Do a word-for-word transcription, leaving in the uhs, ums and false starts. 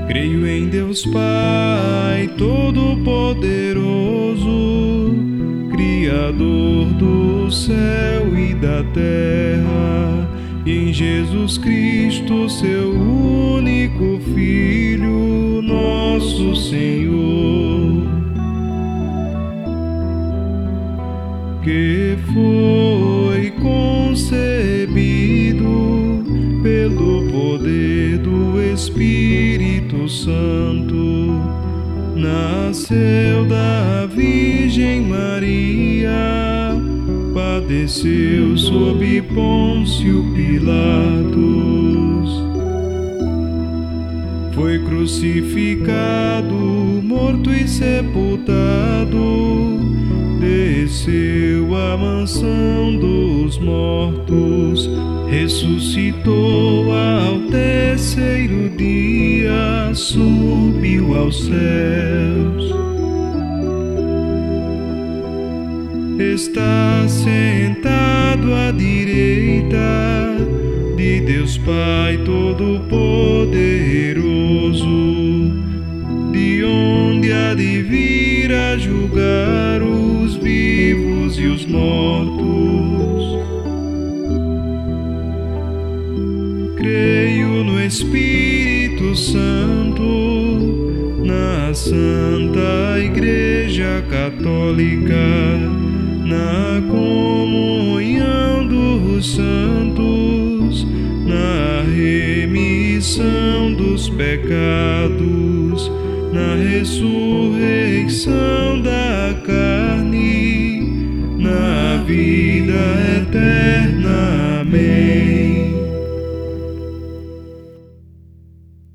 Creio em Deus Pai Todo-Poderoso, Criador do céu e da terra, e em Jesus Cristo, seu único Filho, nosso Senhor, que foi concebido pelo poder do Espírito Santo, nasceu da Virgem Maria, padeceu sob Pôncio Pilatos, foi crucificado, morto e sepultado, desceu à mansão dos mortos, ressuscitou ao terceiro dia, subiu aos céus, está sentado à direita de Deus Pai Todo-Poderoso, de onde há de vir a julgar os vivos e os mortos. Creio no Espírito Santo, na Santa Igreja Católica, na comunhão dos santos, na remissão dos pecados, na ressurreição da carne, na vida eterna.